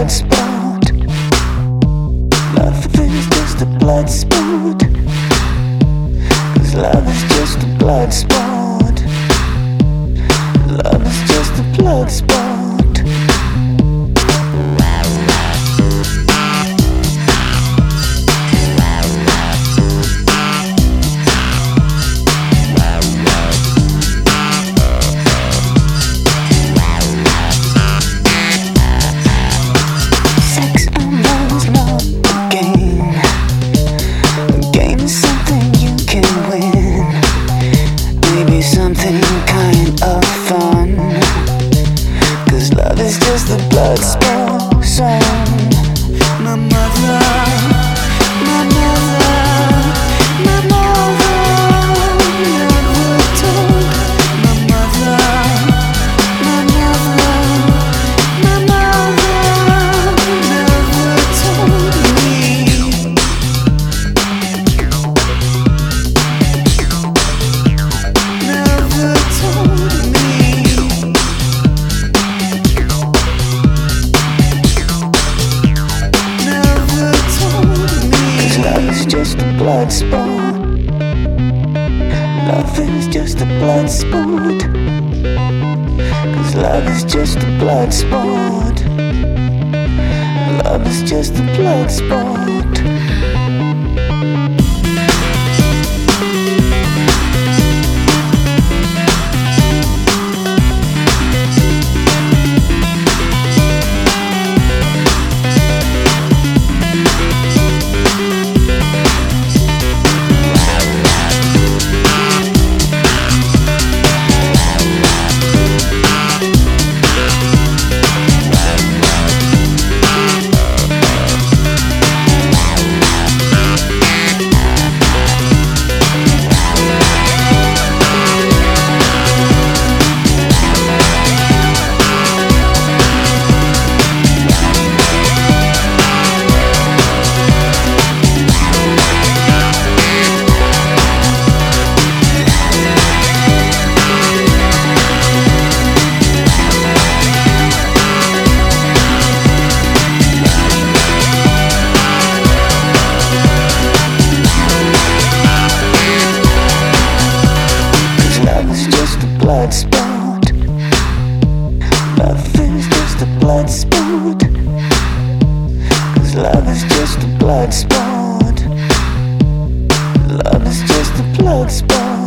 blood sport. Love is just a blood sport. 'Cause love is just a blood sport. Love is just a blood sport. Something kind of fun, 'cause love is just a blood sport song. My mother, my mother, my mother never told. My mother, my mother, my mother never told me. Just a blood sport. Love is just a blood sport. 'Cause love is just a blood sport. Love is just a blood sport. Blood sport. Love is just a blood sport. 'Cause love is just a blood sport. Love is just a blood sport.